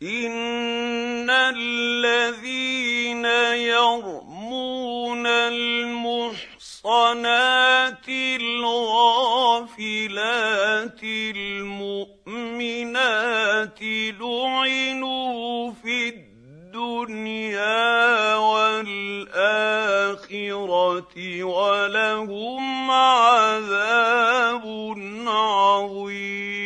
إِنَّ الَّذِينَ يَرْمُونَ الْمُحْصَنَاتِ الْغَافِلَاتِ الْمُؤْمِنَاتِ لُعِنُوا فِي الدُّنْيَا وَالْآخِرَةِ وَلَهُمْ عَذَابٌ عَظِيمٌ.